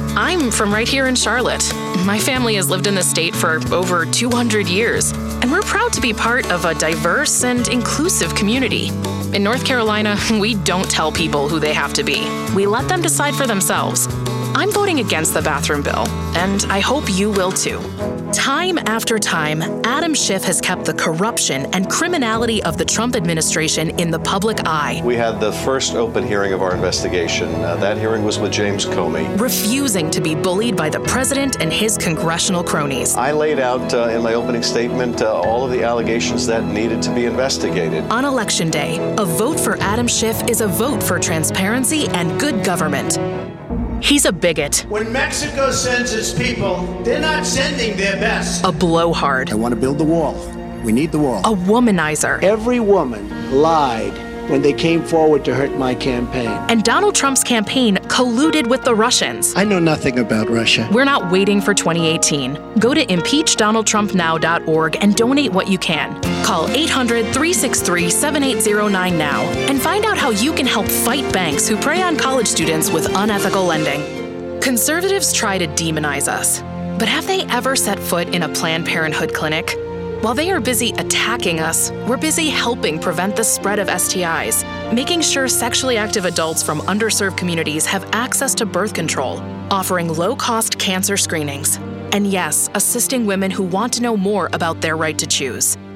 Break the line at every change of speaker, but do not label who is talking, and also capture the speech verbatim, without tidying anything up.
I'm from right here in Charlotte. My family has lived in the state for over two hundred years, and we're proud to be part of a diverse and inclusive community. In North Carolina, we don't tell people who they have to be. We let them decide for themselves. I'm voting against the bathroom bill, and I hope you will too. Time after time, Adam Schiff has kept the corruption and criminality of the Trump administration in the public eye.
We had the first open hearing of our investigation. Uh, that hearing was with James Comey.
Refusing to be bullied by the president and his congressional cronies.
I laid out uh, in my opening statement uh, all of the allegations that needed to be investigated.
On Election Day, a vote for Adam Schiff is a vote for transparency and good government. He's a bigot.
When Mexico sends its people, they're not sending their best.
A blowhard.
I want to build the wall. We need the wall.
A womanizer.
Every woman lied when they came forward to hurt my campaign.
And Donald Trump's campaign colluded with the Russians.
I know nothing about Russia.
We're not waiting for twenty eighteen. Go to impeach donald trump now dot org and donate what you can. Call eight hundred, three six three, seven eight zero nine now and find out how you can help fight banks who prey on college students with unethical lending. Conservatives try to demonize us, but have they ever set foot in a Planned Parenthood clinic? While they are busy attacking us, we're busy helping prevent the spread of S T Is, making sure sexually active adults from underserved communities have access to birth control, offering low-cost cancer screenings, and yes, assisting women who want to know more about their right to choose.